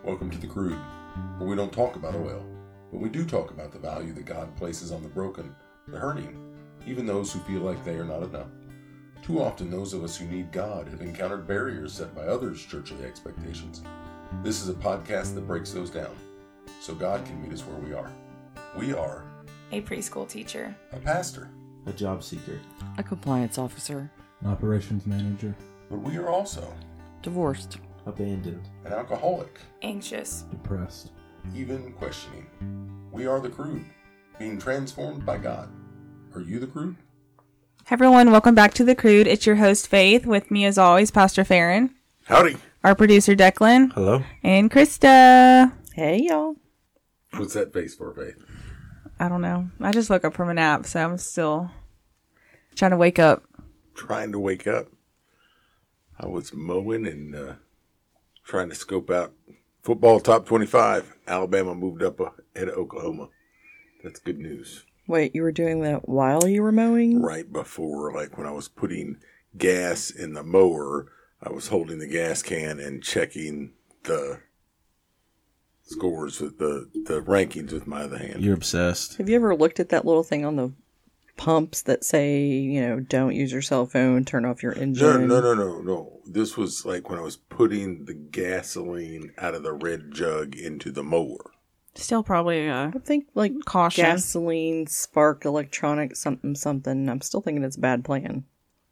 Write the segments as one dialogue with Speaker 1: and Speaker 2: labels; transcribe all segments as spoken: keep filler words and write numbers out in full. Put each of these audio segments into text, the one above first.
Speaker 1: Welcome to The Crude, where we don't talk about oil, but we do talk about the value that God places on the broken, the hurting, even those who feel like they are not enough. Too often, those of us who need God have encountered barriers set by others' churchly expectations. This is a podcast that breaks those down, so God can meet us where we are. We are
Speaker 2: a preschool teacher,
Speaker 1: a pastor,
Speaker 3: a job seeker,
Speaker 4: a compliance officer,
Speaker 5: an operations manager,
Speaker 1: but we are also
Speaker 4: divorced,
Speaker 3: abandoned,
Speaker 1: an alcoholic,
Speaker 2: anxious,
Speaker 5: depressed,
Speaker 1: even questioning. We are the Crude, being transformed by God. Are you the Crude?
Speaker 2: Hey everyone, welcome back to The Crude. It's your host, Faith. With me, as always, Pastor Farron.
Speaker 1: Howdy.
Speaker 2: Our producer, Declan.
Speaker 3: hello,
Speaker 2: And Krista.
Speaker 4: Hey, y'all.
Speaker 1: What's that face for, Faith?
Speaker 2: I don't know. I just woke up from a nap, so I'm still trying to wake up.
Speaker 1: Trying to wake up. I was mowing and uh, trying to scope out football top twenty-five. Alabama moved up ahead of Oklahoma. That's good news.
Speaker 4: Wait, you were doing that while you were mowing?
Speaker 1: Right before, like when I was putting gas in the mower, I was holding the gas can and checking the scores with the, the rankings with my other hand.
Speaker 3: you're obsessed.
Speaker 4: Have you ever looked at that little thing on the pumps that say, you know, don't use your cell phone, turn off your
Speaker 1: No,
Speaker 4: engine?
Speaker 1: no, no, no, no. This was like when I was putting the gasoline out of the red jug into the mower.
Speaker 2: Still probably uh,
Speaker 4: I think, like,
Speaker 2: caution.
Speaker 4: gasoline, spark, electronic, something, something. I'm still thinking it's a bad plan.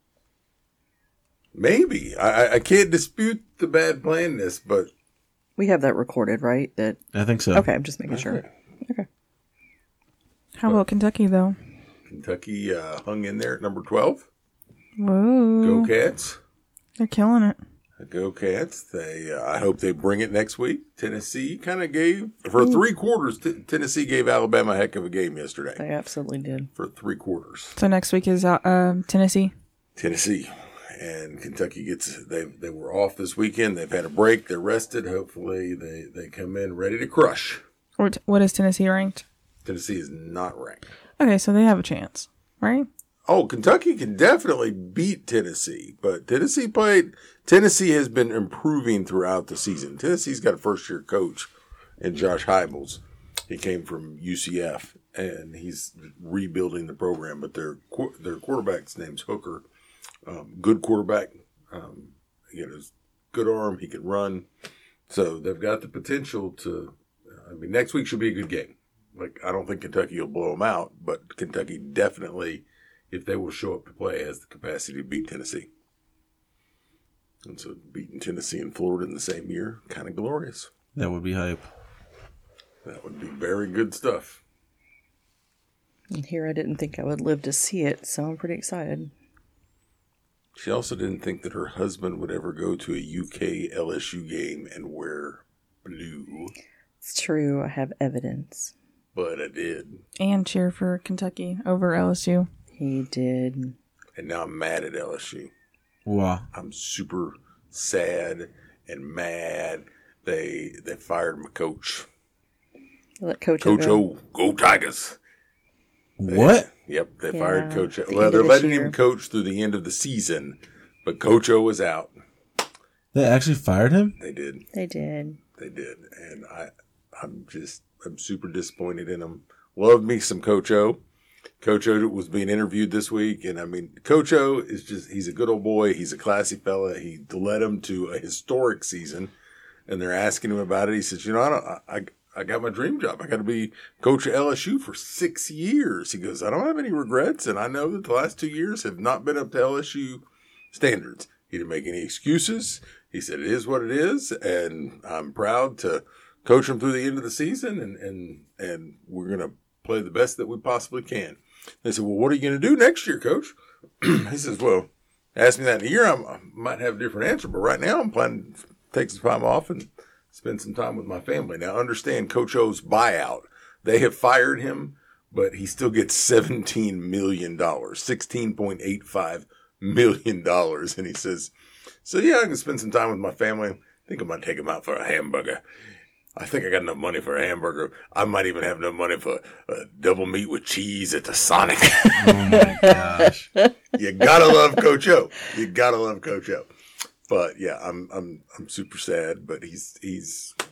Speaker 1: Maybe. I, I- I can't dispute the bad planness, but
Speaker 4: We have that recorded, right? That
Speaker 3: I think so.
Speaker 4: Okay, I'm just making sure. Okay.
Speaker 2: How about Kentucky, though?
Speaker 1: Kentucky uh, hung in there at number twelve.
Speaker 2: Whoa.
Speaker 1: Go Cats.
Speaker 2: They're killing it.
Speaker 1: Go Cats. They. Uh, I hope they bring it next week. Tennessee kind of gave, for three quarters, t- Tennessee gave Alabama a heck of a game yesterday.
Speaker 4: They absolutely did.
Speaker 1: For three quarters.
Speaker 2: So next week is uh, um, Tennessee.
Speaker 1: Tennessee. And Kentucky gets, they they were off this weekend. They've had a break. They're rested. Hopefully they, they come in ready to crush.
Speaker 2: Or t- what is Tennessee ranked?
Speaker 1: Tennessee is not ranked.
Speaker 2: Okay, so they have a chance, right?
Speaker 1: Oh, Kentucky can definitely beat Tennessee, but Tennessee played, Tennessee has been improving throughout the season. Tennessee's got a first year coach in Josh Heupels. He came from U C F and he's rebuilding the program, but their, their quarterback's name's Hooker. Um, good quarterback. Um, you know, good arm. He can run. So they've got the potential to, I mean, next week should be a good game. Like, I don't think Kentucky will blow them out, but Kentucky definitely, if they will show up to play, has the capacity to beat Tennessee. And so beating Tennessee and Florida in the same year, kind of glorious.
Speaker 3: That would be hype.
Speaker 1: That would be very good stuff.
Speaker 4: And here I didn't think I would live to see it, so I'm pretty excited.
Speaker 1: She also didn't think that her husband would ever go to a U K L S U game and wear blue,
Speaker 4: It's true, I have evidence.
Speaker 1: but I did.
Speaker 2: And cheer for Kentucky over L S U.
Speaker 4: He did.
Speaker 1: And now I'm mad at L S U.
Speaker 3: Wow.
Speaker 1: I'm super sad and mad. They they fired my coach.
Speaker 4: Let Coach,
Speaker 1: Coach
Speaker 4: go.
Speaker 1: O, go Tigers.
Speaker 3: What?
Speaker 1: Yep, they
Speaker 4: Yeah,
Speaker 1: fired Coach O.
Speaker 4: the
Speaker 1: Well,
Speaker 4: end
Speaker 1: they're
Speaker 4: of this
Speaker 1: letting
Speaker 4: year.
Speaker 1: him coach through the end of the season, but Coach O is out.
Speaker 3: They actually fired him?
Speaker 1: They did.
Speaker 4: They did.
Speaker 1: They did. And I, I'm just, I'm super disappointed in them. Love me some Coach O. Coach O was being interviewed this week, and I mean, Coach O is just, he's a good old boy. He's a classy fella. He led them to a historic season, and they're asking him about it. He says, you know, I don't, I, I got my dream job. I got to be coach at L S U for six years. He goes, I don't have any regrets, and I know that the last two years have not been up to L S U standards. He didn't make any excuses. He said, it is what it is, and I'm proud to coach them through the end of the season, and, and, and we're going to play the best that we possibly can. They said, well, what are you going to do next year, coach? He says, well, ask me that in a year. I'm, I might have a different answer, but right now I'm planning to take some time off and spend some time with my family. Now, understand Coach O's buyout. They have fired him, but he still gets seventeen million dollars, sixteen point eight five million dollars. And he says, so yeah, I can spend some time with my family. I think I might take him out for a hamburger. I think I got enough money for a hamburger. I might even have enough money for a double meat with cheese at the Sonic.
Speaker 3: Oh my gosh.
Speaker 1: You gotta love Coach O. You gotta love Coach O. But yeah, I'm I'm I'm super sad. But he's he's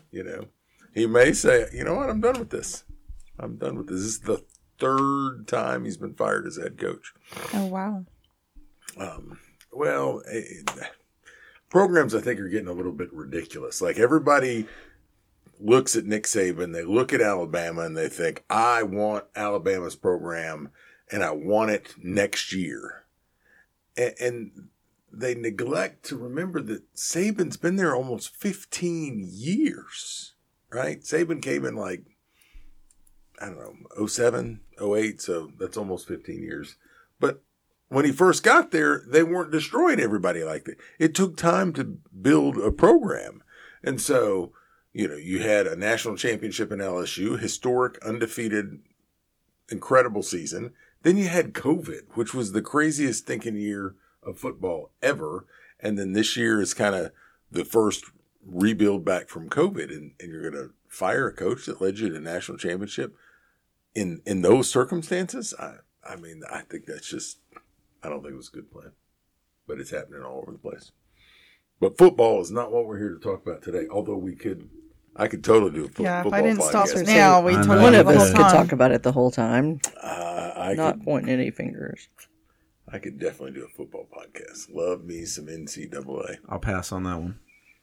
Speaker 1: You know, he may say, you know what, I'm done with this. I'm done with this. This is the third time he's been fired as head coach.
Speaker 2: Oh, wow.
Speaker 1: Um, well, eh, programs I think are getting a little bit ridiculous. Like everybody looks at Nick Saban, they look at Alabama, and they think, I want Alabama's program, and I want it next year. And, and they neglect to remember that Saban's been there almost fifteen years, right? Saban came in like, I don't know, oh seven, oh eight, so that's almost fifteen years. But when he first got there, they weren't destroying everybody like that. It took time to build a program. And so, you know, you had a national championship in L S U, historic, undefeated, incredible season. Then you had COVID, which was the craziest stinking year of football ever. And then this year is kind of the first rebuild back from COVID. And, and you're going to fire a coach that led you to a national championship in, in those circumstances? I, I mean, I think that's just, I don't think it was a good plan. But it's happening all over the place. But football is not what we're here to talk about today, although we could, I could totally do a fo-
Speaker 2: Yeah, if
Speaker 1: football
Speaker 2: I didn't stop
Speaker 1: podcast.
Speaker 2: now, we
Speaker 3: I know.
Speaker 2: totally
Speaker 4: One
Speaker 2: did
Speaker 4: of
Speaker 2: the whole
Speaker 4: us could
Speaker 2: time.
Speaker 4: talk about it the whole time,
Speaker 1: Uh, I
Speaker 4: not
Speaker 1: could,
Speaker 4: pointing any fingers.
Speaker 1: I could definitely do a football podcast. Love me some N C double A.
Speaker 3: I'll pass on that one.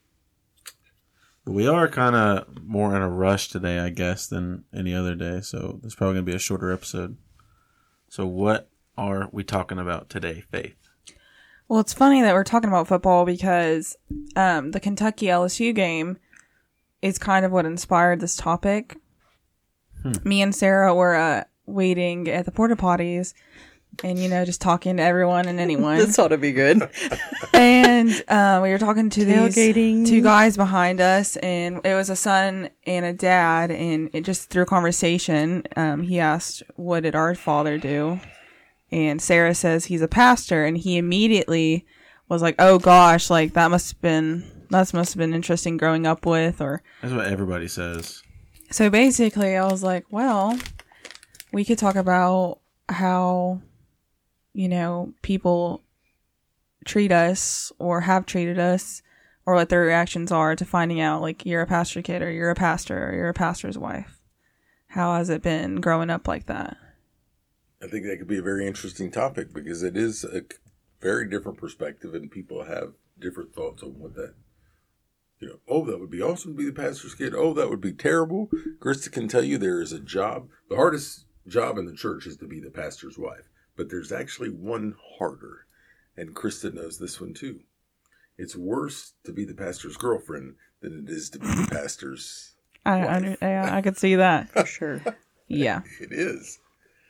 Speaker 3: But we are kind of more in a rush today, I guess, than any other day. So this is probably going to be a shorter episode. So what are we talking about today, Faith?
Speaker 2: Well, it's funny that we're talking about football because um, the Kentucky L S U game is kind of what inspired this topic. Hmm. Me and Sarah were uh, waiting at the porta potties and, you know, just talking to everyone and anyone.
Speaker 4: This ought to be good.
Speaker 2: And uh, we were talking to
Speaker 4: Tailgating.
Speaker 2: these two guys behind us, and it was a son and a dad. And it just through conversation, um, he asked, "What did our father do?" And Sarah says he's a pastor, and he immediately was like, "Oh gosh, like that must have been that must have been interesting growing up with." Or
Speaker 3: That's what everybody says.
Speaker 2: so basically, I was like, "Well, we could talk about how, you know, people treat us or have treated us, or what their reactions are to finding out like you're a pastor kid or you're a pastor or you're a pastor's wife. How has it been growing up like that?"
Speaker 1: I think that could be a very interesting topic because it is a very different perspective and people have different thoughts on what that, you know, oh, that would be awesome to be the pastor's kid. Oh, that would be terrible. Krista can tell you there is a job. The hardest job in the church is to be the pastor's wife, but there's actually one harder. And Krista knows this one too. It's worse to be the pastor's girlfriend than it is to be the pastor's
Speaker 2: I
Speaker 1: wife.
Speaker 2: I, I, I could see that.
Speaker 4: For sure.
Speaker 2: Yeah.
Speaker 1: It is.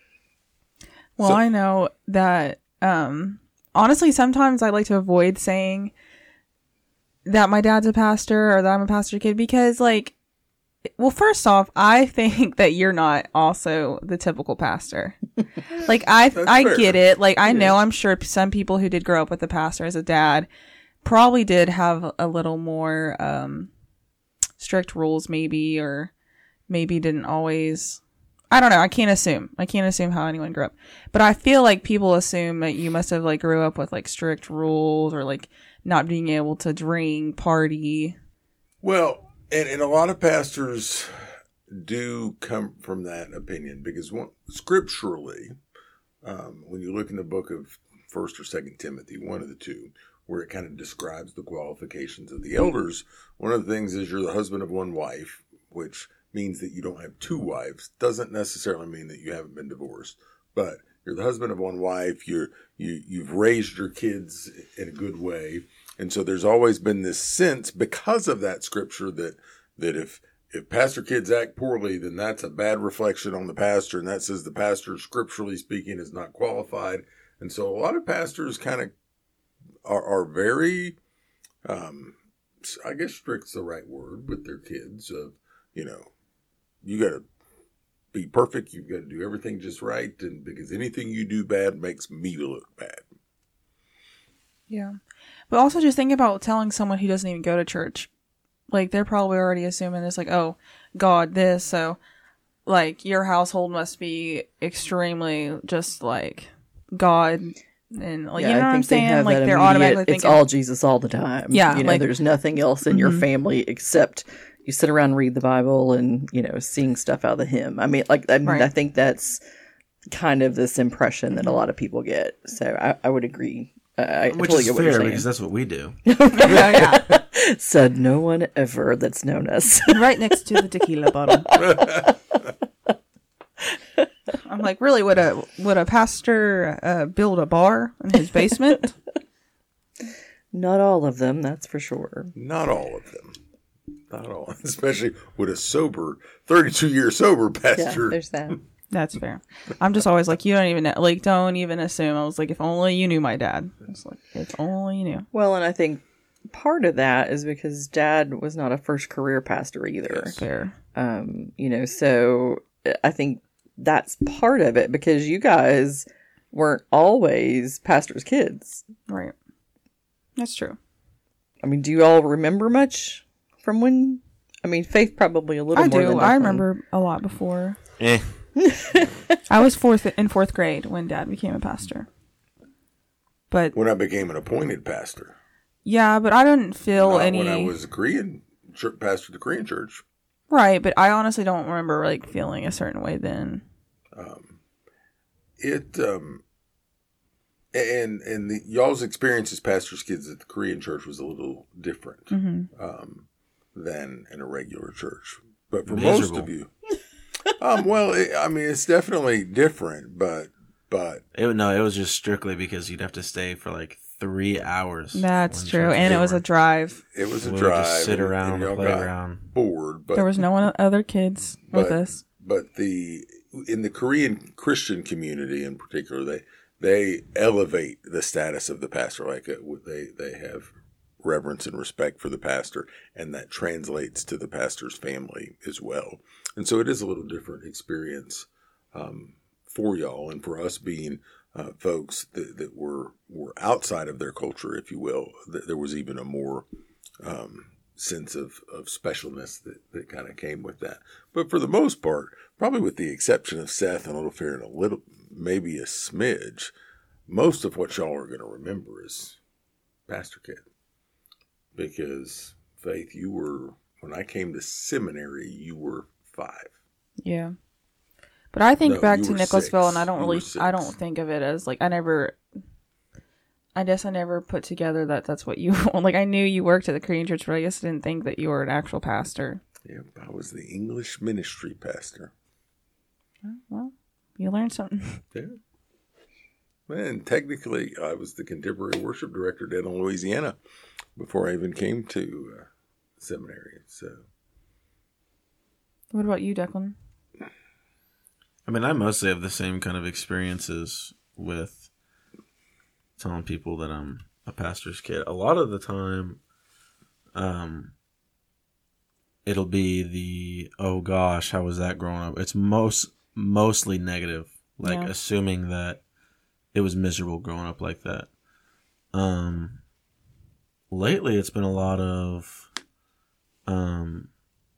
Speaker 2: Well,
Speaker 1: So-
Speaker 2: I know that, um, honestly, sometimes I like to avoid saying that my dad's a pastor or that I'm a pastor kid because, like, well, first off, I think that you're not also the typical pastor. Like, I,
Speaker 1: That's
Speaker 2: I
Speaker 1: fair.
Speaker 2: get it. Like, I know I'm sure some people who did grow up with a pastor as a dad probably did have a little more, um, strict rules maybe, or maybe didn't always, I don't know. I can't assume. I can't assume how anyone grew up. But I feel like people assume that you must have like grew up with like strict rules or like not being able to drink, party.
Speaker 1: Well, and, and a lot of pastors do come from that opinion because one, scripturally, um, when you look in the book of First or Second Timothy, one of the two, where it kind of describes the qualifications of the elders, one of the things is you're the husband of one wife, which means that you don't have two wives. Doesn't necessarily mean that you haven't been divorced, but you're the husband of one wife. You're you you've raised your kids in a good way, and so there's always been this sense because of that scripture that that if if pastor kids act poorly, then that's a bad reflection on the pastor, and that says the pastor, scripturally speaking, is not qualified. And so a lot of pastors kind of are, are very, um, I guess strict's the right word with their kids of, you know, you got to be perfect. You've got to do everything just right. And because anything you do bad makes me look bad.
Speaker 2: Yeah. But also just think about telling someone who doesn't even go to church. Like, they're probably already assuming it's like, oh, God, this. So, like, your household must be extremely just like God. And, like,
Speaker 4: Yeah,
Speaker 2: you know
Speaker 4: I
Speaker 2: what I'm
Speaker 4: think they
Speaker 2: saying?
Speaker 4: have
Speaker 2: Like,
Speaker 4: that
Speaker 2: they're
Speaker 4: immediate,
Speaker 2: automatically
Speaker 4: it's
Speaker 2: thinking,
Speaker 4: all Jesus all the time.
Speaker 2: Yeah,
Speaker 4: You know,
Speaker 2: like-
Speaker 4: there's nothing else in your
Speaker 2: Mhm.
Speaker 4: family except, you sit around and read the Bible and, you know, sing stuff out of the hymn. I mean, like, I, mean,
Speaker 2: Right.
Speaker 4: I think that's kind of this impression that a lot of people get. So I, I would agree. Uh, I
Speaker 3: Which
Speaker 4: totally
Speaker 3: is
Speaker 4: get what you're
Speaker 3: fair
Speaker 4: saying.
Speaker 3: because that's what we do.
Speaker 2: yeah, yeah.
Speaker 4: Said no one ever that's known us.
Speaker 2: Right next to the tequila bottle. I'm like, really? Would a would a pastor uh, build a bar in his basement?
Speaker 4: Not all of them, that's for sure.
Speaker 1: Not all of them. Not all. Especially with a sober, thirty-two year sober
Speaker 4: Yeah,
Speaker 1: pastor.
Speaker 4: there's that.
Speaker 2: That's fair. I'm just always like, you don't even know, like, don't even assume. I was like, if only you knew my dad. I was like, if only you knew.
Speaker 4: Well, and I think part of that is because Dad was not a first career pastor either.
Speaker 2: Fair.
Speaker 4: Um, you know, so I think that's part of it because you guys weren't always pastors' kids.
Speaker 2: Right. That's true.
Speaker 4: I mean, do you all remember much from when? I mean, Faith probably a little
Speaker 2: I
Speaker 4: more
Speaker 2: do.
Speaker 4: than
Speaker 2: I
Speaker 4: Declan.
Speaker 2: remember a lot before.
Speaker 3: Eh.
Speaker 2: I was fourth in fourth grade when Dad became a pastor. But
Speaker 1: When I became an appointed pastor.
Speaker 2: yeah, but I didn't feel
Speaker 1: Not
Speaker 2: any
Speaker 1: when I was a Korean church, pastor of the Korean church.
Speaker 2: right. But I honestly don't remember like feeling a certain way then.
Speaker 1: It um and and the, y'all's experience as pastors' kids at the Korean church was a little different
Speaker 2: Mm-hmm.
Speaker 1: um, than in a regular church. But for
Speaker 3: Miserable.
Speaker 1: most of you, um, well, it, I mean, it's definitely different. But but
Speaker 3: It, no, it was just strictly because you'd have to stay for like three hours.
Speaker 2: That's
Speaker 3: when
Speaker 2: true.
Speaker 3: church
Speaker 2: And it was a
Speaker 3: over.
Speaker 2: drive.
Speaker 1: it was a
Speaker 3: We would
Speaker 1: drive.
Speaker 3: just sit
Speaker 1: and-
Speaker 3: around
Speaker 1: and
Speaker 3: the
Speaker 1: y'all got
Speaker 3: playground.
Speaker 1: bored. But
Speaker 2: There was no one other kids with
Speaker 1: but,
Speaker 2: us.
Speaker 1: But the in the Korean Christian community in particular, they they elevate the status of the pastor. Like uh, they they have reverence and respect for the pastor, and that translates to the pastor's family as well. And so it is a little different experience um, for y'all, and for us being uh, folks that, that were were outside of their culture, if you will. Th- there was even a more um, sense of, of specialness that, that kind of came with that. But for the most part, probably with the exception of Seth and Little Fear and a little, maybe a smidge, most of what y'all are going to remember is Pastor Kid. Because, Faith, you were, when I came to seminary, you were five.
Speaker 2: Yeah. But I think
Speaker 1: No,
Speaker 2: back
Speaker 1: you
Speaker 2: to
Speaker 1: were
Speaker 2: Nicholasville,
Speaker 1: six.
Speaker 2: and I don't
Speaker 1: You
Speaker 2: really,
Speaker 1: were six.
Speaker 2: I don't think of it as like I never. I guess I never put together that that's what you like. I knew you worked at the Korean church, but I guess I didn't think that you were an actual pastor.
Speaker 1: Yep, I was the English ministry pastor.
Speaker 2: Well, you learned something.
Speaker 1: Yeah. And technically, I was the contemporary worship director down in Louisiana before I even came to uh, seminary. So,
Speaker 2: What about you, Declan?
Speaker 3: I mean, I mostly have the same kind of experiences with telling people that I'm a pastor's kid. A lot of the time, um, it'll be the, oh gosh, how was that growing up? It's most mostly negative, like
Speaker 2: Yeah.
Speaker 3: assuming that it was miserable growing up like that. Um, lately, it's been a lot of, um,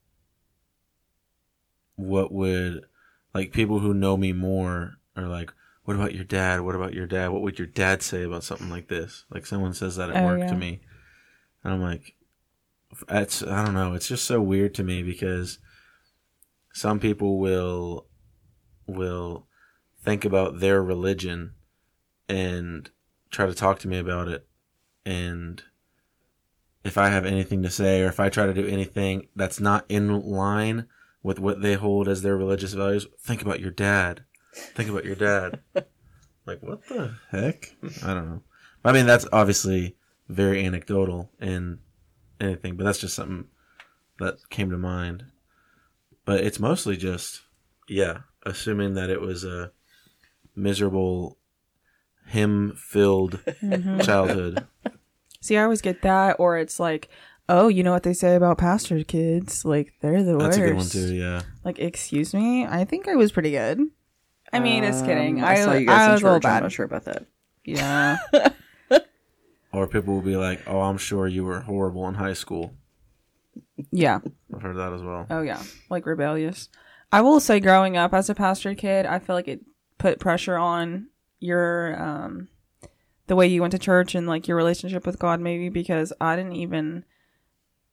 Speaker 3: what would, like, people who know me more are like, what about your dad? What about your dad? What would your dad say about something like this? Like, someone says that at
Speaker 2: Oh,
Speaker 3: work
Speaker 2: yeah.
Speaker 3: to me. And I'm like, it's, I don't know. It's just so weird to me because some people will, will think about their religion and try to talk to me about it. And if I have anything to say, or if I try to do anything that's not in line with what they hold as their religious values, think about your dad. Think about your dad. Like, what the heck? I don't know. I mean, that's obviously very anecdotal and anything, but that's just something that came to mind. But it's mostly just, yeah, assuming that it was a miserable, hymn-filled childhood.
Speaker 2: See, I always get that, or it's like, oh, you know what they say about pastor kids? Like, they're the
Speaker 3: That's
Speaker 2: worst.
Speaker 3: a good one too, yeah.
Speaker 2: Like, excuse me? I think I was pretty good. I mean, just kidding.
Speaker 4: Um,
Speaker 2: I,
Speaker 4: I saw you
Speaker 2: I
Speaker 4: guys in
Speaker 2: was a little
Speaker 4: church. I'm
Speaker 2: bad.
Speaker 4: not sure about that.
Speaker 2: Yeah.
Speaker 3: Or people will be like, oh, I'm sure you were horrible in high school.
Speaker 2: Yeah.
Speaker 3: I've heard that as well.
Speaker 2: Oh, yeah. Like, rebellious. I will say, growing up as a pastor kid, I feel like it put pressure on your, um, the way you went to church and, like, your relationship with God, maybe, because I didn't even,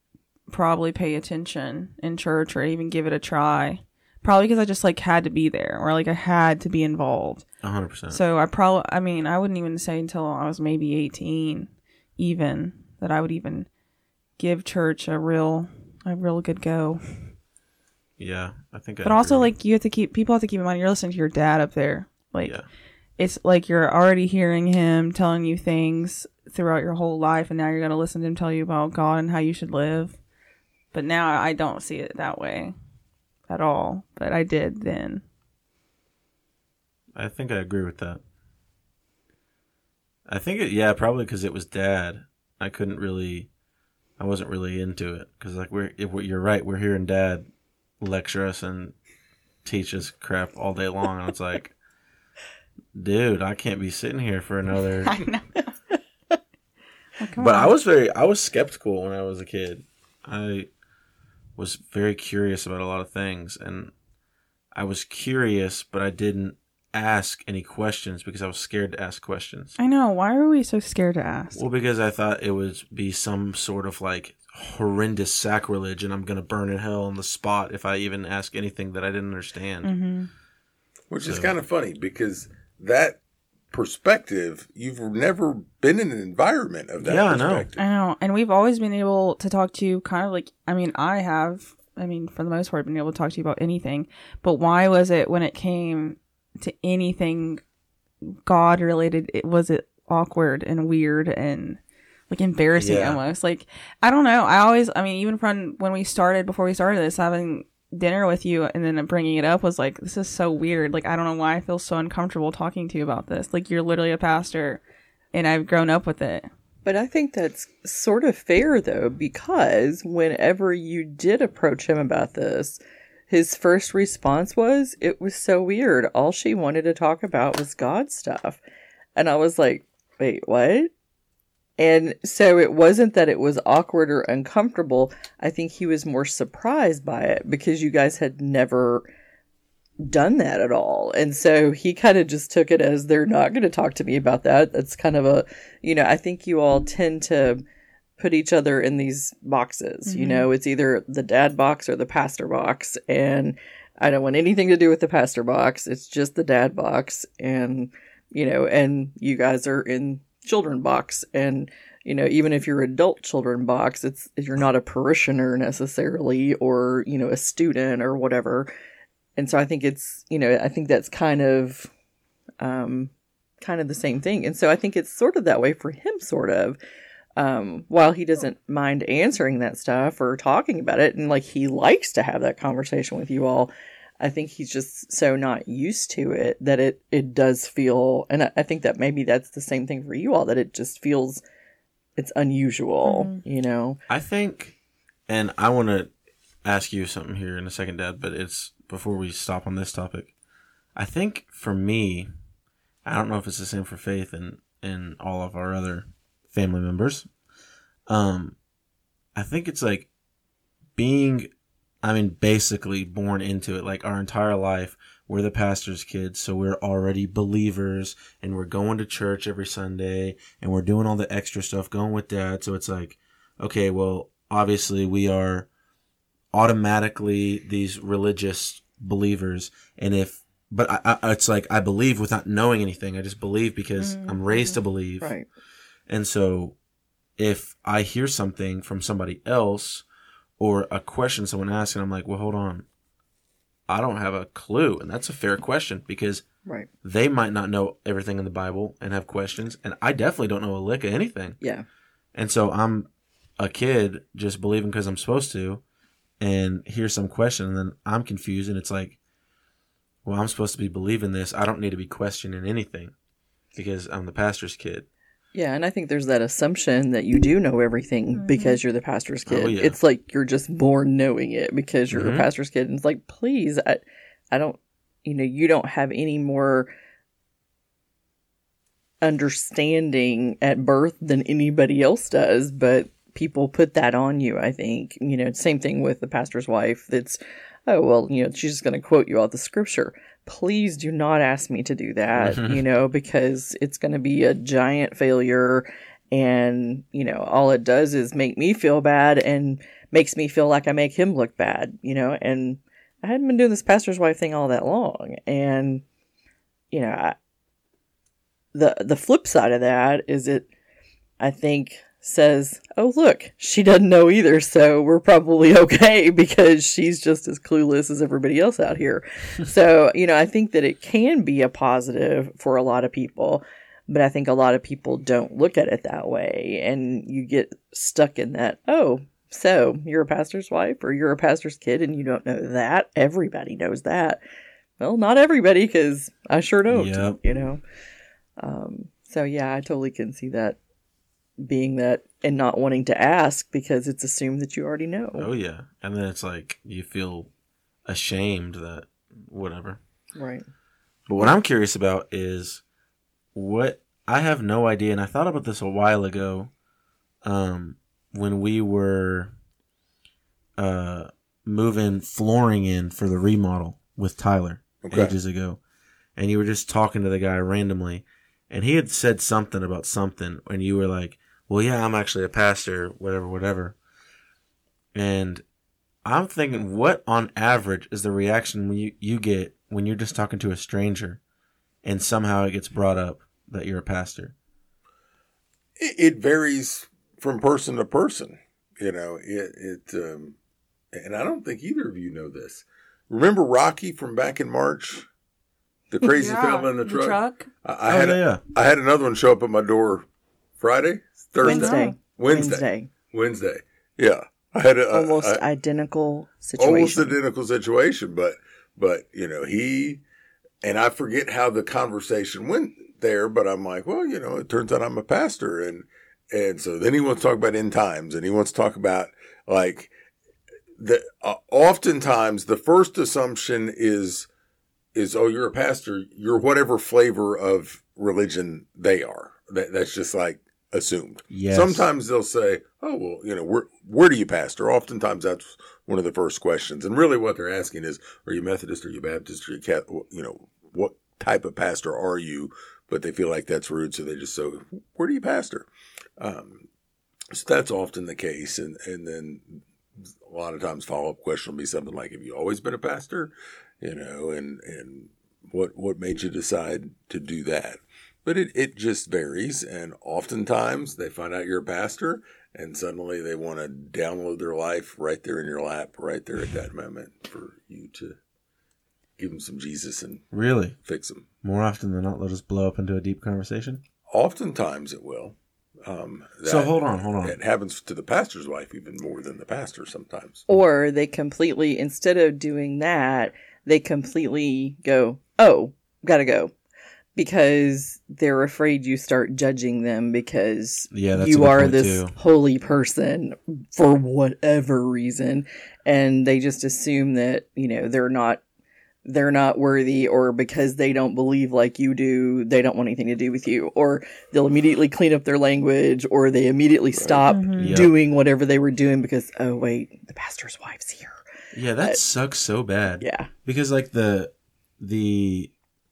Speaker 2: probably pay attention in church or even give it a try. Probably because I just like had to be there or like I had to be involved.
Speaker 3: A hundred percent.
Speaker 2: So I probably, I mean, I wouldn't even say until I was maybe eighteen, even that I would even give church a real, a real good go.
Speaker 3: Yeah, I think. I
Speaker 2: but also,
Speaker 3: agree.
Speaker 2: like you have to keep people have to keep in mind you're listening to your dad up there. Like,
Speaker 3: yeah.
Speaker 2: it's like you're already hearing him telling you things throughout your whole life, and now you're gonna listen to him tell you about God and how you should live. But now I don't see it that way at all. But I did then.
Speaker 3: I think I agree with that. I think it, yeah, probably because it was Dad. I couldn't really, I wasn't really into it because like we're, if we're, you're right, we're hearing Dad lecture us and teach us crap all day long, and it's like, dude, I can't be sitting here for another.
Speaker 2: I know. Oh,
Speaker 3: but I was very, I was skeptical when I was a kid. I was very curious about a lot of things, and I was curious, but I didn't ask any questions because I was scared to ask questions.
Speaker 2: I know. Why are we so scared to ask?
Speaker 3: Well, because I thought it would be some sort of like horrendous sacrilege and I'm going to burn in hell on the spot if I even ask anything that I didn't understand.
Speaker 2: Mm-hmm.
Speaker 1: Which
Speaker 3: So-
Speaker 1: is kind of funny because that perspective, you've never been in an environment of that
Speaker 3: Yeah, I know.
Speaker 1: perspective.
Speaker 2: I know. And we've always been able to talk to you kind of like, I mean, I have, I mean, for the most part, been able to talk to you about anything. But why was it when it came to anything God related, it was it awkward and weird and like embarrassing
Speaker 3: Yeah.
Speaker 2: almost? Like, I don't know. I always, I mean, even from when we started, before we started this, having dinner with you and then bringing it up was like, this is so weird. Like, I don't know why I feel so uncomfortable talking to you about this. Like, you're literally a pastor and I've grown up with it.
Speaker 4: But I think that's sort of fair, though, because whenever you did approach him about this, his first response was, it was so weird. All she wanted to talk about was God stuff. And I was like, wait, what? And so it wasn't that it was awkward or uncomfortable. I think he was more surprised by it because you guys had never done that at all. And so he kind of just took it as they're not going to talk to me about that. That's kind of a, you know, I think you all tend to put each other in these boxes.
Speaker 2: Mm-hmm.
Speaker 4: You know, it's either the dad box or the pastor box. And I don't want anything to do with the pastor box. It's just the dad box. And, you know, and you guys are in children box. And, you know, even if you're adult children box, it's, you're not a parishioner necessarily, or, you know, a student or whatever. And so I think it's, you know, I think that's kind of, um, kind of the same thing. And so I think it's sort of that way for him, sort of, um, while he doesn't mind answering that stuff or talking about it. And like, he likes to have that conversation with you all. I think he's just so not used to it that it, it does feel, and I, I think that maybe that's the same thing for you all, that it just feels, it's unusual,
Speaker 2: Mm-hmm.
Speaker 4: you know?
Speaker 3: I think, and I want to ask you something here in a second, Dad, but it's before we stop on this topic. I think for me, I don't know if it's the same for Faith and, and all of our other family members. Um, I think it's like being, I mean, basically born into it. Like our entire life, we're the pastor's kids, so we're already believers, and we're going to church every Sunday, and we're doing all the extra stuff, going with Dad. So it's like, okay, well, obviously we are automatically these religious believers, and if, but I, I, it's like I believe without knowing anything. I just believe because
Speaker 2: Mm-hmm.
Speaker 3: I'm raised to believe,
Speaker 4: Right.
Speaker 3: and so if I hear something from somebody else or a question someone asks, and I'm like, well, hold on, I don't have a clue, and that's a fair question because
Speaker 4: Right.
Speaker 3: they might not know everything in the Bible and have questions, and I definitely don't know a lick of anything.
Speaker 4: Yeah.
Speaker 3: And so I'm a kid just believing because I'm supposed to, and hear some question, and then I'm confused, and it's like, well, I'm supposed to be believing this. I don't need to be questioning anything because I'm the pastor's kid.
Speaker 4: Yeah, and I think there's that assumption that you do know everything
Speaker 2: Mm-hmm.
Speaker 4: because you're the pastor's kid.
Speaker 3: Oh, yeah.
Speaker 4: It's like you're just born knowing it because you're
Speaker 3: Mhm.
Speaker 4: a pastor's kid. And it's like, please, I, I don't, you know, you don't have any more understanding at birth than anybody else does, but people put that on you, I think. You know, same thing with the pastor's wife. That's, oh, well, you know, she's just going to quote you out the scripture. Please do not ask me to do that,
Speaker 3: Mhm.
Speaker 4: you know, because it's going to be a giant failure And, you know, all it does is make me feel bad and makes me feel like I make him look bad, you know, and I hadn't been doing this pastor's wife thing all that long. And, you know, I, the, the flip side of that is it, I think, says, oh, look, she doesn't know either. So we're probably okay because she's just as clueless as everybody else out here. So, you know, I think that it can be a positive for a lot of people. But I think a lot of people don't look at it that way. And you get stuck in that, oh, so you're a pastor's wife or you're a pastor's kid and you don't know that. Everybody knows that. Well, not everybody, because I sure don't,
Speaker 3: Yep.
Speaker 4: you know. Um, so, yeah, I totally can see that being that and not wanting to ask because it's assumed that you already know.
Speaker 3: Oh, yeah. And then it's like you feel ashamed that whatever.
Speaker 4: Right.
Speaker 3: But what I'm curious about is what I have no idea, and I thought about this a while ago, um, when we were uh, moving flooring in for the remodel with Tyler
Speaker 1: Okay.
Speaker 3: ages ago, and you were just talking to the guy randomly, and he had said something about something, and you were like, "Well, yeah, I'm actually a pastor, whatever, whatever," and I'm thinking, what on average is the reaction when you, you get when you're just talking to a stranger, and somehow it gets brought up that you're a pastor?
Speaker 1: It, it varies from person to person. You know, it, it um, and I don't think either of you know this. Remember Rocky from back in March? The crazy
Speaker 2: Yeah,
Speaker 1: fella in the
Speaker 2: the
Speaker 1: truck?
Speaker 2: truck.
Speaker 1: I, I
Speaker 3: Oh,
Speaker 1: had
Speaker 3: yeah,
Speaker 1: a,
Speaker 3: yeah.
Speaker 1: I had another one show up at my door Friday? Thursday?
Speaker 4: Wednesday.
Speaker 1: Wednesday.
Speaker 4: Wednesday.
Speaker 1: Wednesday. Yeah. I had a,
Speaker 4: Almost
Speaker 1: I-
Speaker 4: identical situation.
Speaker 1: almost identical situation, but but you know he and I forget how the conversation went there, but I'm like, well, you know, it turns out I'm a pastor, and and so then he wants to talk about end times, and he wants to talk about like the uh, oftentimes the first assumption is is oh, you're a pastor, you're whatever flavor of religion they are. That that's just like assumed.
Speaker 3: Yes.
Speaker 1: Sometimes they'll say, oh, well, you know, where, where do you pastor? Oftentimes that's one of the first questions. And really what they're asking is, are you Methodist? Are you Baptist? Are you Catholic? You know, what type of pastor are you? But they feel like that's rude. So they just say, where do you pastor? Um, so that's often the case. And, and then a lot of times follow-up question will be something like, have you always been a pastor? You know, and, and what, what made you decide to do that? But it, it just varies, and oftentimes they find out you're a pastor, and suddenly they want to download their life right there in your lap, right there at that moment for you to give them some Jesus and
Speaker 3: Really?
Speaker 1: fix them.
Speaker 3: More often than not, they'll just blow up into a deep conversation?
Speaker 1: Oftentimes it will. Um,
Speaker 3: So
Speaker 1: that-
Speaker 3: hold on, hold on.
Speaker 1: It happens to the pastor's wife even more than the pastor sometimes.
Speaker 4: Or they completely, instead of doing that, they completely go, oh, gotta go. Because they're afraid you start judging them because
Speaker 3: Yeah, that's a
Speaker 4: you
Speaker 3: good
Speaker 4: are
Speaker 3: point,
Speaker 4: this
Speaker 3: too.
Speaker 4: holy person for whatever reason. And they just assume that, you know, they're not they're not worthy, or because they don't believe like you do, they don't want anything to do with you. Or they'll immediately clean up their language, or they immediately stop
Speaker 3: Yep.
Speaker 4: doing whatever they were doing because, oh, wait, the pastor's wife's here.
Speaker 3: Yeah, that
Speaker 4: Uh,
Speaker 3: sucks so bad.
Speaker 4: Yeah.
Speaker 3: Because like the the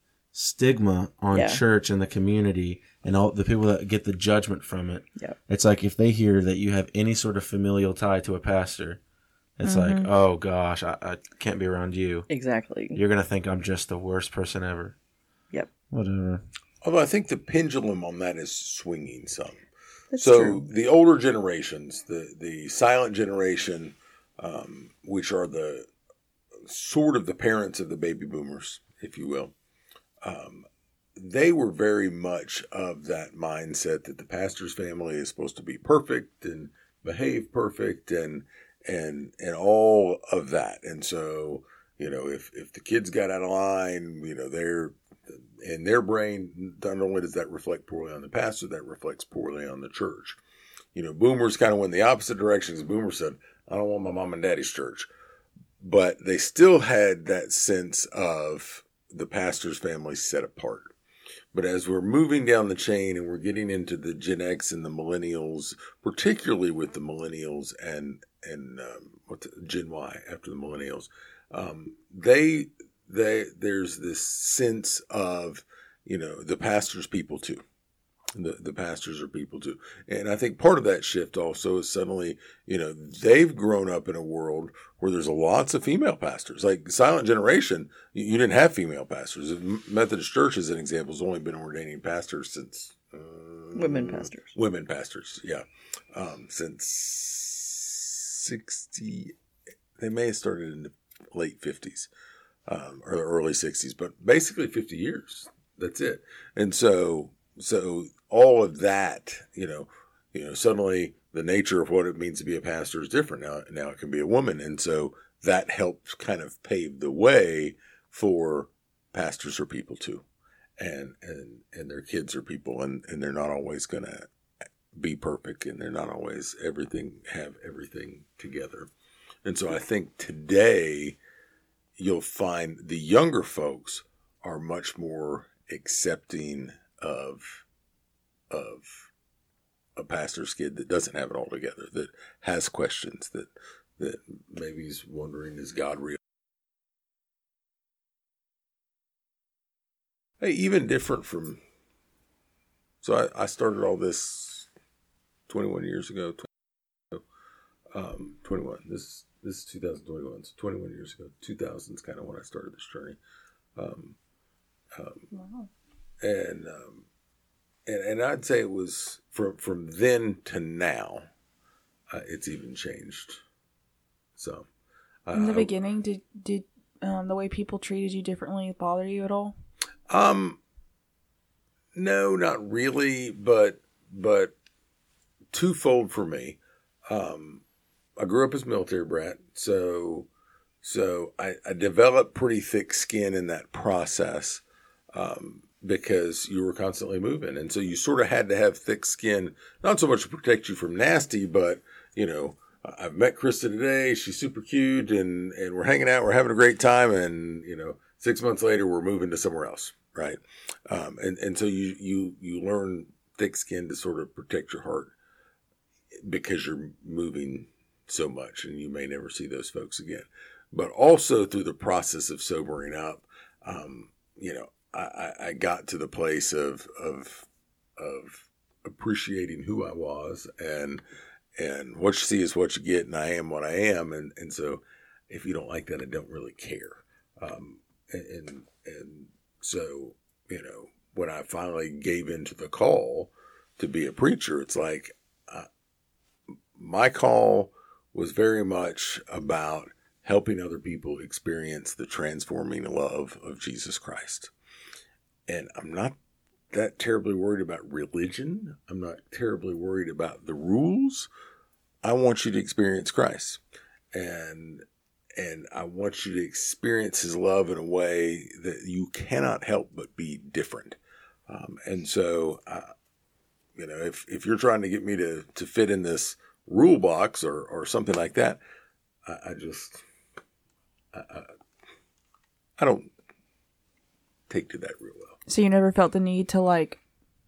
Speaker 3: stigma on
Speaker 4: Yeah.
Speaker 3: church and the community and all the people that get the judgment from it.
Speaker 4: Yep.
Speaker 3: It's like if they hear that you have any sort of familial tie to a pastor, it's like, oh gosh, I, I can't be around you.
Speaker 4: Exactly.
Speaker 3: You're gonna think I'm just the worst person ever.
Speaker 4: Yep.
Speaker 3: Whatever.
Speaker 1: Although I think the pendulum on that is swinging some.
Speaker 4: That's
Speaker 1: so
Speaker 4: true.
Speaker 1: the older generations, the, the silent generation, um, which are the sort of the parents of the baby boomers, if you will, um, they were very much of that mindset that the pastor's family is supposed to be perfect and behave perfect and and and all of that. And so, you know, if if the kids got out of line, you know, they're in their brain, not only does that reflect poorly on the pastor, that reflects poorly on the church. You know, boomers kind of went the opposite direction. As boomers said, I don't want my mom and daddy's church. But they still had that sense of the pastor's family set apart. But as we're moving down the chain and we're getting into the Gen X and the millennials, particularly with the millennials and and um, what's it, Gen Y after the millennials, um, they they there's this sense of, you know, the pastor's people too. The, the pastors are people too. And I think part of that shift also is suddenly, you know, they've grown up in a world where there's lots of female pastors. Like Silent Generation, you, you didn't have female pastors. Methodist Church, as an example, has only been ordaining pastors since... Uh,
Speaker 4: Women pastors.
Speaker 1: Women pastors, yeah. Um, since sixty... They may have started in the late fifties um, or the early sixties, but basically fifty years. That's it. And so... So all of that, you know, you know, suddenly the nature of what it means to be a pastor is different now. Now it can be a woman, and so that helps kind of pave the way for pastors are people too, and and and their kids are people, and and they're not always going to be perfect, and they're not always everything have everything together, and so I think today you'll find the younger folks are much more accepting of of a pastor's kid that doesn't have it all together, that has questions, that that maybe he's wondering, is God real? Hey, even different from, so I, I started all this twenty-one years ago, um, twenty-one, this, this is two thousand twenty-one, so twenty-one years ago, two thousand is kind of when I started this journey. Um, um, wow. And, um, and and I'd say it was from from then to now, uh, it's even changed. So, uh,
Speaker 2: in the beginning, did did um, the way people treated you differently bother you at all?
Speaker 1: Um, no, not really, but but twofold for me. Um, I grew up as a military brat, so so I, I developed pretty thick skin in that process. Um, because you were constantly moving. And so you sort of had to have thick skin, not so much to protect you from nasty, but, you know, I've met Krista today. She's super cute and, and we're hanging out. We're having a great time. And, you know, six months later, we're moving to somewhere else. Right. Um, and, and so you, you, you learn thick skin to sort of protect your heart because you're moving so much and you may never see those folks again. But also through the process of sobering up, um, you know, I, I got to the place of of of appreciating who I was, and and what you see is what you get, and I am what I am, and, and so if you don't like that, I don't really care. Um, and, and and so you know, when I finally gave into the call to be a preacher, it's like uh, my call was very much about helping other people experience the transforming love of Jesus Christ. And I'm not that terribly worried about religion. I'm not terribly worried about the rules. I want you to experience Christ. And and I want you to experience his love in a way that you cannot help but be different. Um, and so, uh, you know, if, if you're trying to get me to, to fit in this rule box or, or something like that, I, I just, I, I, I don't take to that real well.
Speaker 2: So you never felt the need to like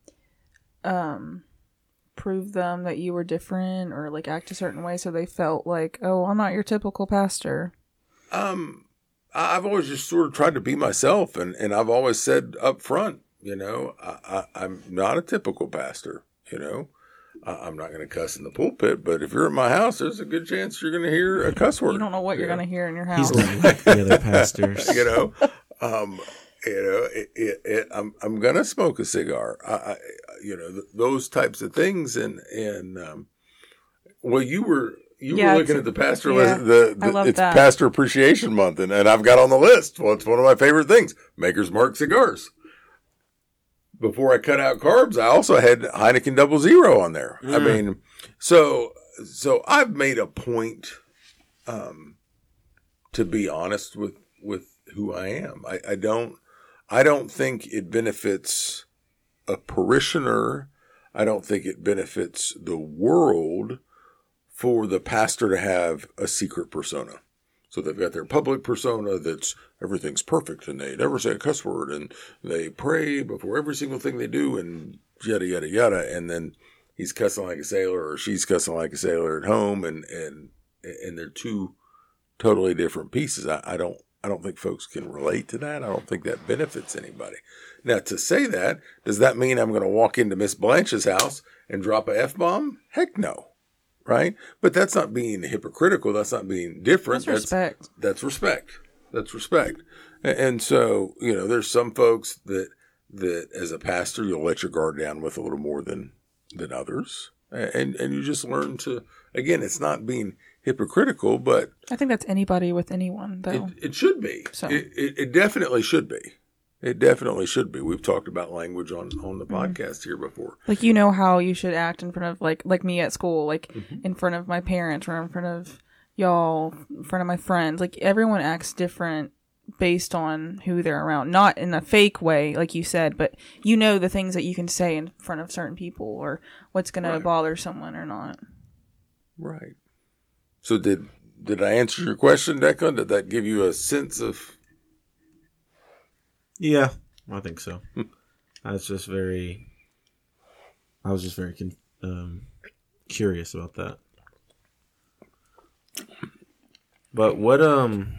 Speaker 2: um prove them that you were different or like act a certain way so they felt like, oh, I'm not your typical pastor?
Speaker 1: Um, I've always just sort of tried to be myself, and, and I've always said up front, you know, I, I, I'm not a typical pastor, you know. I, I'm not going to cuss in the pulpit, but if you're at my house, there's a good chance you're going to hear a cuss word.
Speaker 2: You don't know what you're
Speaker 1: know?
Speaker 2: going to hear in your house.
Speaker 3: He's not like the other pastors.
Speaker 1: You know, um, you know, it, it, it, I'm I'm gonna smoke a cigar. I, I you know, th- those types of things, and and um, well, you were you
Speaker 2: Yeah,
Speaker 1: were looking
Speaker 2: it's-
Speaker 1: at the pastor
Speaker 2: yeah,
Speaker 1: list. The,
Speaker 2: I
Speaker 1: the
Speaker 2: love
Speaker 1: it's
Speaker 2: that.
Speaker 1: Pastor Appreciation Month, and, and I've got on the list. Well, it's one of my favorite things: Maker's Mark cigars. Before I cut out carbs, I also had Heineken Double Zero on there. I mean, so so I've made a point um, to be honest with with who I am. I, I don't. I don't think it benefits a parishioner. I don't think it benefits the world for the pastor to have a secret persona. So they've got their public persona that's everything's perfect and they never say a cuss word and they pray before every single thing they do and yada, yada, yada. And then he's cussing like a sailor or she's cussing like a sailor at home, and, and, and they're two totally different pieces. I, I don't, I don't think folks can relate to that. I don't think that benefits anybody. Now, to say that, does that mean I'm going to walk into Miss Blanche's house and drop a F-bomb? Heck no. Right? But that's not being hypocritical. That's not being different.
Speaker 2: That's respect.
Speaker 1: That's, that's respect. That's respect. And, and so, you know, there's some folks that, that as a pastor, you'll let your guard down with a little more than, than others. And, and you just learn to, again, it's not being hypocritical, but
Speaker 2: I think that's anybody with anyone, though.
Speaker 1: It, it should be.
Speaker 2: So.
Speaker 1: It, it, it definitely should be. It definitely should be. We've talked about language on, on the
Speaker 2: Mm-hmm.
Speaker 1: podcast here before.
Speaker 2: Like, you know how you should act in front of, like, like me at school, like,
Speaker 1: Mm-hmm.
Speaker 2: in front of my parents or in front of y'all, in front of my friends. Like, everyone acts different based on who they're around. Not in a fake way, like you said, but you know the things that you can say in front of certain people or what's going
Speaker 1: Right.
Speaker 2: to bother someone or not.
Speaker 1: Right. So did did I answer your question, Declan? Did that give you a sense of...
Speaker 3: Yeah, I think so. I was just very, I was just very con- um, curious about that. But what, um,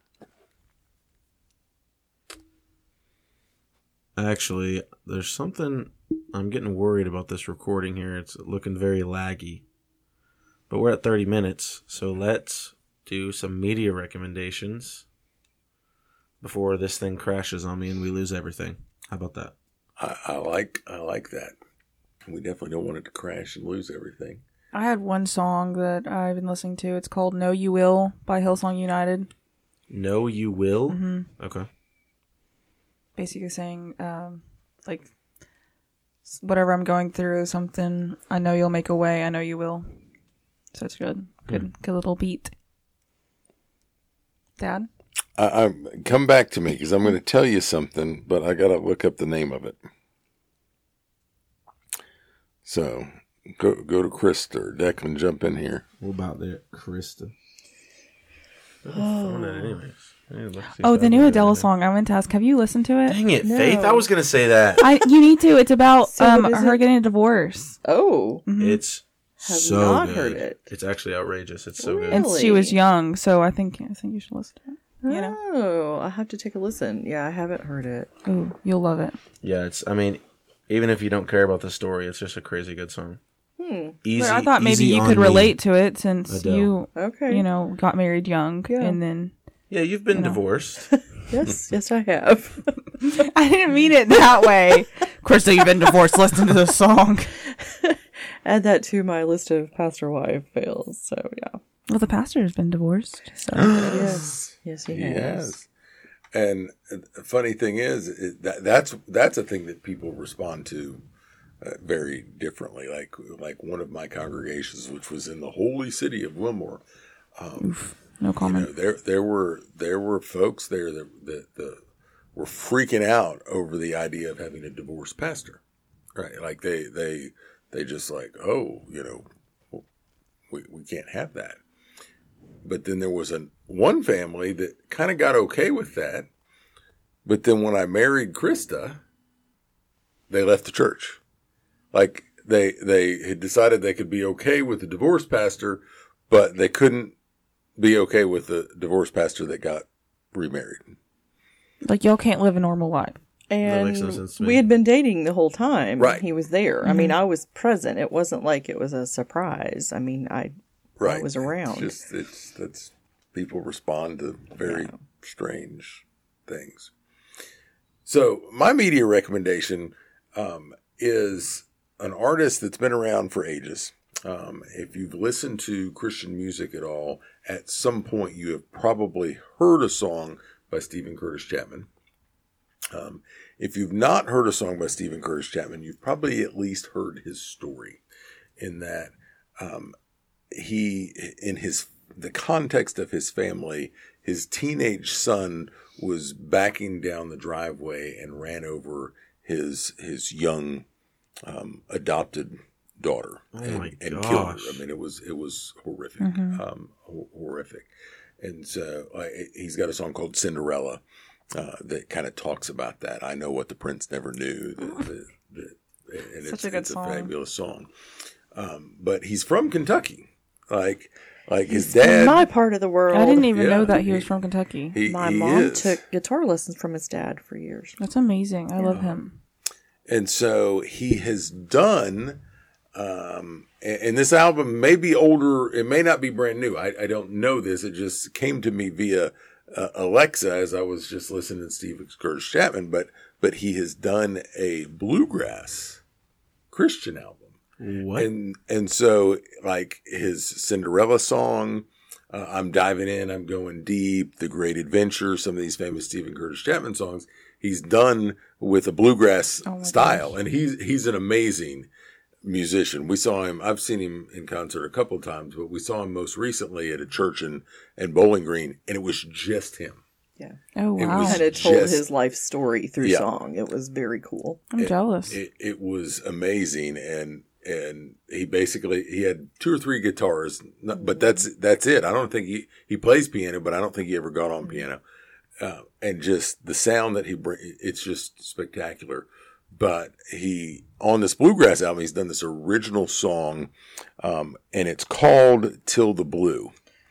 Speaker 3: actually, there's something, I'm getting worried about this recording here. It's looking very laggy. But we're at thirty minutes, so let's do some media recommendations before this thing crashes on me and we lose everything. How about that?
Speaker 1: I, I like I like that. We definitely don't want it to crash and lose everything.
Speaker 2: I had one song that I've been listening to. It's called Know You Will by Hillsong United.
Speaker 3: Know You Will?
Speaker 2: Mm-hmm.
Speaker 3: Okay.
Speaker 2: Basically saying, um, like, whatever I'm going through, something, I know you'll make a way. I know you will. So it's good. Good,
Speaker 3: Hmm.
Speaker 2: good little beat. Dad?
Speaker 1: I, I come back to me because I'm going to tell you something, but I got to look up the name of it. So go go to Krista or Declan, jump in here.
Speaker 3: What about that, Krista? Oh, anyways. Yeah, let's see
Speaker 2: Oh,
Speaker 3: if
Speaker 2: the
Speaker 3: I
Speaker 2: new
Speaker 3: can do
Speaker 2: Adele
Speaker 3: anything.
Speaker 2: song. I went to ask, have you listened to it?
Speaker 3: Dang it,
Speaker 4: No.
Speaker 3: Faith. I was going to say that.
Speaker 2: I, you need to. It's about
Speaker 4: So
Speaker 2: um
Speaker 4: what is
Speaker 2: her
Speaker 4: it?
Speaker 2: getting a divorce.
Speaker 4: Oh,
Speaker 3: It's
Speaker 4: Have
Speaker 3: so
Speaker 4: not
Speaker 3: good.
Speaker 4: heard it.
Speaker 3: It's actually outrageous. It's so good.
Speaker 4: Really?
Speaker 2: And she was young, so I think I think you should listen to it. You know?
Speaker 4: Oh, I'll have to take a listen. Yeah, I haven't heard it.
Speaker 2: Ooh, you'll love it.
Speaker 3: Yeah, it's, I mean, even if you don't care about the story, it's just a crazy good song.
Speaker 4: Hmm.
Speaker 3: Easy.
Speaker 2: But I thought maybe
Speaker 3: easy
Speaker 2: you
Speaker 3: on
Speaker 2: could
Speaker 3: me.
Speaker 2: relate to it since
Speaker 3: Adele.
Speaker 2: you,
Speaker 4: Okay.
Speaker 2: you know, got married young,
Speaker 4: Yeah.
Speaker 2: and then
Speaker 3: Yeah, you've been
Speaker 2: You know.
Speaker 3: divorced.
Speaker 4: Yes, yes, I have.
Speaker 2: I didn't mean it that way. Krista, you've been divorced. Listen to this song.
Speaker 4: Add that to my list of pastor wife fails. So yeah.
Speaker 2: Well, the pastor has been divorced. So
Speaker 4: Yes. Yes, he has.
Speaker 1: Yes. And the funny thing is, it, that, that's that's a thing that people respond to uh, very differently. Like like one of my congregations, which was in the holy city of Wilmore.
Speaker 2: no
Speaker 1: You
Speaker 2: comment.
Speaker 1: know, there there were there were folks there that, that, that were freaking out over the idea of having a divorced pastor, right? Like they they they just like, oh, you know, we we can't have that. But then there was a one family that kind of got okay with that. But then when I married Krista, they left the church. Like they they had decided they could be okay with the divorced pastor, but they couldn't be okay with the divorced pastor that got remarried.
Speaker 2: Like, y'all can't live a normal life.
Speaker 4: And
Speaker 3: makes no sense to me.
Speaker 4: we had been dating the whole time.
Speaker 1: Right.
Speaker 4: He was there. I mean, I was present. It wasn't like it was a surprise. I mean, I
Speaker 1: Right.
Speaker 4: was around.
Speaker 1: It's just it's that's people respond to very strange things. So my media recommendation um, is an artist that's been around for ages. Um, if you've listened to Christian music at all, at some point you have probably heard a song by Stephen Curtis Chapman. Um, if you've not heard a song by Stephen Curtis Chapman, you've probably at least heard his story, in that um, he, in his the context of his family, his teenage son was backing down the driveway and ran over his his young um, adopted daughter
Speaker 3: Oh
Speaker 1: and,
Speaker 3: my
Speaker 1: and killed her.
Speaker 3: gosh.
Speaker 1: I mean, it was it was horrific,
Speaker 2: Mhm.
Speaker 1: um, ho- horrific. And so uh, he's got a song called Cinderella uh, that kind of talks about that. I know what the prince never knew. That, that, that, and
Speaker 2: Such
Speaker 1: it's,
Speaker 2: a good
Speaker 1: it's
Speaker 2: song.
Speaker 1: a fabulous song. Um, but he's from Kentucky. Like, like his
Speaker 4: He's
Speaker 1: dad.
Speaker 4: from my part of the world.
Speaker 2: I didn't even
Speaker 1: Yeah,
Speaker 2: know that he
Speaker 1: he-
Speaker 2: was from Kentucky.
Speaker 1: he,
Speaker 4: My
Speaker 1: he
Speaker 4: mom
Speaker 1: is.
Speaker 4: took guitar lessons from his dad for years.
Speaker 2: That's amazing. I love him.
Speaker 1: And so he has done, um, and, and this album may be older. It may not be brand new. I, I don't know this. It just came to me via uh, Alexa as I was just listening to Steve Curtis Chapman. But but he has done a bluegrass Christian album.
Speaker 3: What?
Speaker 1: And and so like his Cinderella song, uh, I'm diving in, I'm going deep, The Great Adventure, some of these famous Stephen Curtis Chapman songs, he's done with a bluegrass
Speaker 2: Oh my
Speaker 1: style, and he's he's an amazing musician. We saw him. I've seen him in concert a couple of times, but we saw him most recently at a church in, in Bowling Green, and it was just him.
Speaker 4: Yeah.
Speaker 2: Oh,
Speaker 1: It
Speaker 2: wow.
Speaker 1: was
Speaker 4: Kind of told
Speaker 1: just-
Speaker 4: his life story through
Speaker 1: Yeah.
Speaker 4: song. It was very cool.
Speaker 2: I'm
Speaker 1: It-
Speaker 2: jealous.
Speaker 1: It, it was amazing, and and he basically he had two or three guitars, not- but that's that's it. I don't think he he plays piano, but I don't think he ever got on piano. Uh, and just the sound that he brings, it's just spectacular. But he on this bluegrass album, he's done this original song, um, and it's called "Till the Blue."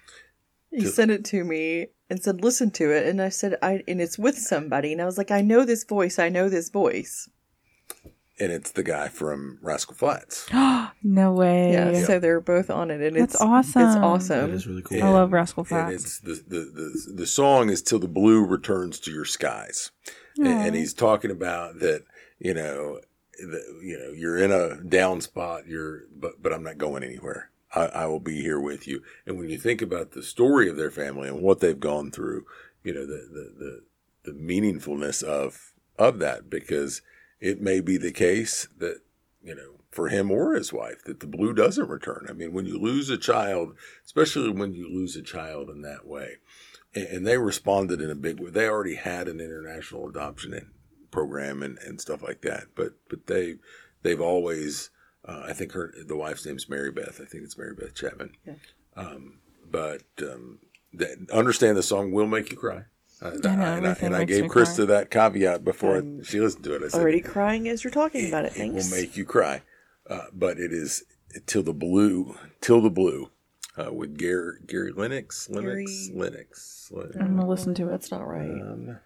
Speaker 4: He sent it to me and said, "Listen to it." And I said, "I," and it's with somebody. And I was like, "I know this voice. I know this voice."
Speaker 1: And it's the guy from Rascal Flatts.
Speaker 2: No way.
Speaker 4: Yeah. So they're both on it, and
Speaker 2: That's
Speaker 4: it's
Speaker 2: awesome.
Speaker 4: It's
Speaker 3: That
Speaker 4: awesome.
Speaker 3: is really cool.
Speaker 2: I love Rascal
Speaker 1: And
Speaker 2: Flatts.
Speaker 1: it's the, the, the, the song is "Till the Blue Returns to Your Skies." And, and he's talking about that, you know, the, you know, you're in a down spot, you're, but, but I'm not going anywhere. I, I will be here with you. And when you think about the story of their family and what they've gone through, you know, the, the, the, the meaningfulness of, of that, because it may be the case that, you know, for him or his wife, that the blue doesn't return. I mean, when you lose a child, especially when you lose a child in that way, and, and they responded in a big way. They already had an international adoption program and, and stuff like that, but but they they've always, uh, I think her the wife's name's Mary Beth. I think it's Mary Beth Chapman.
Speaker 4: Yeah.
Speaker 1: Um, but um, that, understand the song will make you cry. Uh,
Speaker 2: I know,
Speaker 1: and, I,
Speaker 2: everything
Speaker 1: and I
Speaker 2: makes
Speaker 1: gave
Speaker 2: me
Speaker 1: Krista
Speaker 2: cry.
Speaker 1: that caveat before she listened to it. I said,
Speaker 4: Already crying as you're talking about it.
Speaker 1: it will
Speaker 4: Thanks.
Speaker 1: make you cry. Uh, but it is Till the Blue, Till the Blue, uh, with Gary, Gary Lennox, Lennox,
Speaker 4: Gary-
Speaker 1: Lennox, Lennox.
Speaker 2: I'm gonna listen to it.
Speaker 4: That's not right.
Speaker 1: Um,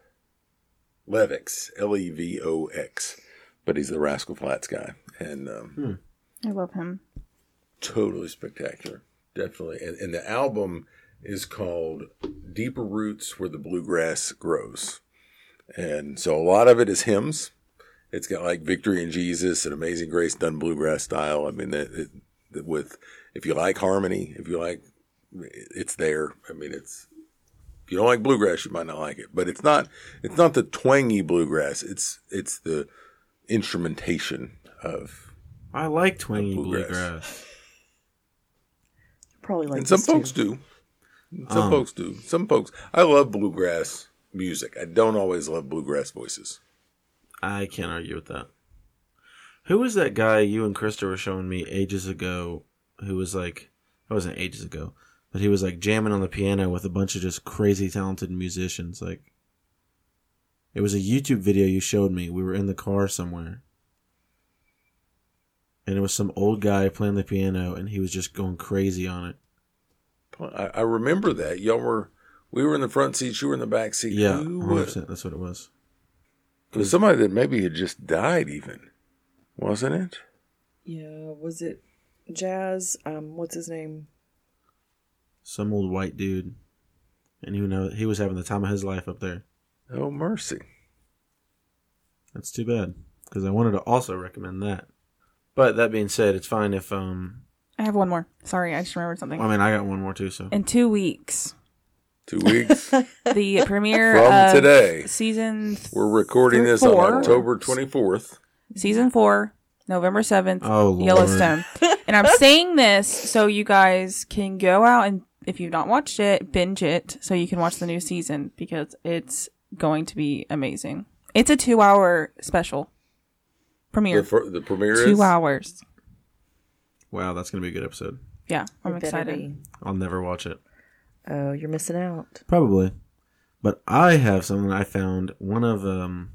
Speaker 1: Levix, L E V O X. But he's the Rascal Flatts guy. And um,
Speaker 2: I love him.
Speaker 1: totally spectacular. Definitely. And, and the album is called Deeper Roots Where the Bluegrass Grows. And so a lot of it is hymns. It's got like Victory in Jesus and Amazing Grace done bluegrass style. I mean, that, it, that with if you like harmony, if you like, it's there. I mean, it's if you don't like bluegrass, you might not like it. But it's not it's not the twangy bluegrass. It's it's the instrumentation of.
Speaker 3: I like twangy
Speaker 1: Bluegrass.
Speaker 3: bluegrass.
Speaker 4: Probably like
Speaker 1: And some
Speaker 4: this too.
Speaker 1: folks do. Some
Speaker 3: Um,
Speaker 1: folks do. Some folks. I love bluegrass music. I don't always love bluegrass voices.
Speaker 3: I can't argue with that. Who was that guy you and Krista were showing me ages ago who was like, it wasn't ages ago, but he was like jamming on the piano with a bunch of just crazy talented musicians. Like, it was a YouTube video you showed me. We were in the car somewhere. And it was some old guy playing the piano and he was just going crazy on it.
Speaker 1: I, I remember that. Y'all were, we were in the front seats, you were in the back seat.
Speaker 3: Yeah,
Speaker 1: Who
Speaker 3: one hundred
Speaker 1: was,
Speaker 3: percent, that's what it was.
Speaker 1: it was somebody that maybe had just died even. Wasn't it?
Speaker 4: Yeah, was it Jazz? Um, what's his name?
Speaker 3: Some old white dude. And he, know, he was having the time of his life up there.
Speaker 1: Oh, mercy.
Speaker 3: That's too bad, because I wanted to also recommend that. But that being said, it's fine if um.
Speaker 2: I have one more. Sorry, I just remembered something.
Speaker 3: I mean, I got one more too. So
Speaker 2: In two weeks,
Speaker 1: Two weeks
Speaker 2: the premiere
Speaker 1: from
Speaker 2: of
Speaker 1: today.
Speaker 2: season
Speaker 1: We're recording this
Speaker 2: four.
Speaker 1: on October twenty-fourth.
Speaker 2: season four, November seventh,
Speaker 3: Oh, Lord.
Speaker 2: Yellowstone. And I'm saying this so you guys can go out and, if you've not watched it, binge it so you can watch the new season because it's going to be amazing. It's a two hour special premiere.
Speaker 1: The, fir- the premiere
Speaker 2: Two
Speaker 1: is?
Speaker 2: hours.
Speaker 3: wow, that's gonna be a good episode.
Speaker 2: Yeah, I'm
Speaker 4: It better
Speaker 2: excited.
Speaker 4: be.
Speaker 3: I'll never watch it.
Speaker 4: Oh, you're missing out.
Speaker 3: Probably, but I have something I found. One of um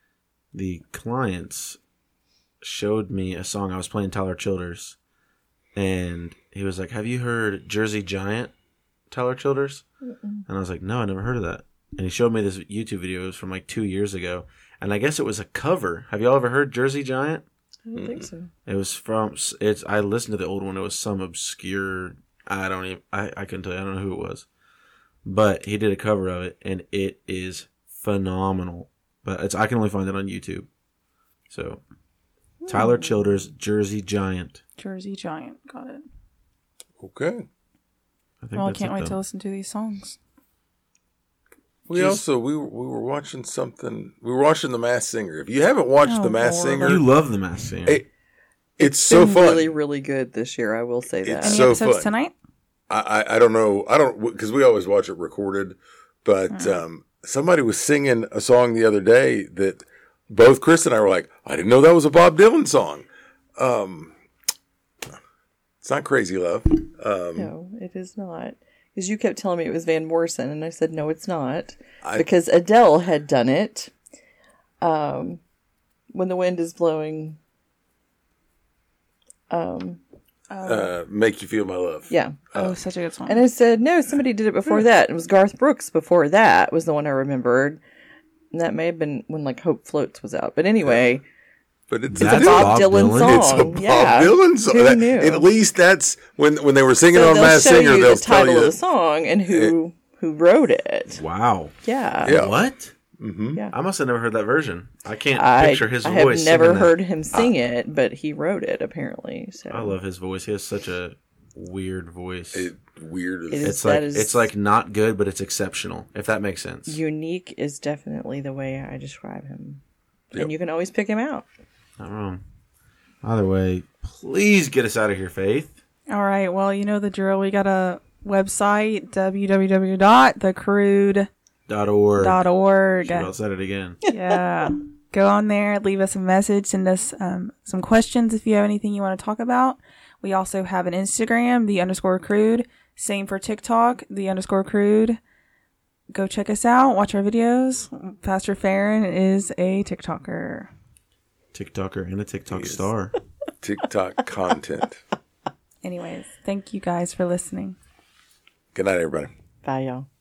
Speaker 3: the clients showed me a song. I was playing Tyler Childers, and he was like, "Have you heard Jersey Giant, Tyler Childers?" Mm-mm. And I was like, "No, I never heard of that." And he showed me this YouTube video. It was from like two years ago, and I guess it was a cover. Have y'all ever heard Jersey Giant?
Speaker 4: I don't think so.
Speaker 3: It was from it's. I listened to the old one. It was some obscure. I don't even. I I couldn't tell you. I don't know who it was, but he did a cover of it, and it is phenomenal. But it's I can only find it on YouTube. So, Tyler Childers, Jersey Giant.
Speaker 2: Jersey Giant. Got it.
Speaker 1: Okay.
Speaker 3: I think
Speaker 2: Well, I
Speaker 3: that's
Speaker 2: can't
Speaker 3: it,
Speaker 2: wait
Speaker 3: though.
Speaker 2: to listen to these songs.
Speaker 1: We
Speaker 3: Just-
Speaker 1: also we were, we were watching something. We were watching The Masked Singer. If you haven't watched
Speaker 2: Oh,
Speaker 1: The Masked
Speaker 2: Lord.
Speaker 1: Singer,
Speaker 3: You love the Masked Singer.
Speaker 1: It- it's, so
Speaker 4: been
Speaker 1: fun.
Speaker 4: really, really good this year. I will say that.
Speaker 1: It's
Speaker 2: Any
Speaker 1: so
Speaker 2: episodes
Speaker 1: fun.
Speaker 2: tonight?
Speaker 1: I, I I don't know. I don't because we always watch it recorded. But um, somebody was singing a song the other day that both Chris and I were like, I didn't know that was a Bob Dylan song. Um, it's not Crazy Love. Um,
Speaker 4: No, it is not. Because you kept telling me it was Van Morrison, and I said, no, it's not.
Speaker 1: I-
Speaker 4: because Adele had done it. Um, When the Wind is Blowing. Um,
Speaker 1: uh, Make You Feel My Love.
Speaker 4: yeah.
Speaker 2: Oh, such a good song.
Speaker 4: And I said, no, somebody did it before that. It was Garth Brooks before that was the one I remembered. And that may have been when, like, Hope Floats was out. But anyway,
Speaker 1: But it's,
Speaker 3: That's
Speaker 1: a,
Speaker 4: Bob,
Speaker 3: Bob
Speaker 4: Dylan,
Speaker 3: Dylan.
Speaker 4: song.
Speaker 1: it's a Bob
Speaker 4: yeah.
Speaker 1: Dylan song.
Speaker 4: Who
Speaker 1: That-
Speaker 4: knew?
Speaker 1: At least that's when when they were singing
Speaker 4: So
Speaker 1: on
Speaker 4: they'll
Speaker 1: Masked
Speaker 4: show
Speaker 1: Singer.
Speaker 4: you
Speaker 1: They'll
Speaker 4: the
Speaker 1: tell
Speaker 4: title
Speaker 1: you
Speaker 4: of the
Speaker 1: that-
Speaker 4: song and who who wrote it.
Speaker 3: Wow.
Speaker 4: Yeah.
Speaker 1: Yeah.
Speaker 3: What?
Speaker 1: Mhm.
Speaker 4: Yeah.
Speaker 3: I must have never heard that version. I can't
Speaker 4: I,
Speaker 3: picture his
Speaker 4: I
Speaker 3: voice.
Speaker 4: have never
Speaker 3: singing that.
Speaker 4: heard him sing it, but he wrote it apparently. So
Speaker 3: I love his voice. He has such a weird voice.
Speaker 1: It, weird as
Speaker 4: It is-
Speaker 3: it's like
Speaker 4: that is-
Speaker 3: it's like not good, but it's exceptional. If that makes sense.
Speaker 4: unique is definitely the way I describe him,
Speaker 1: Yep.
Speaker 4: and you can always pick him out.
Speaker 3: Not wrong. Either way, please get us out of here, Faith.
Speaker 2: All right. Well, you know the drill. We got a website, w w w dot the crude
Speaker 3: Dot org.
Speaker 2: dot org.
Speaker 3: Should have said it again.
Speaker 2: Yeah. Go on there, leave us a message, send us um, some questions if you have anything you want to talk about. We also have an Instagram, the underscore crude. Same for TikTok, the underscore crude. Go check us out, watch our videos. Pastor Farron is a TikToker.
Speaker 3: TikToker and a TikTok
Speaker 1: Yes.
Speaker 3: star.
Speaker 1: TikTok content.
Speaker 2: Anyways, thank you guys for listening.
Speaker 1: Good night, everybody.
Speaker 4: Bye, y'all.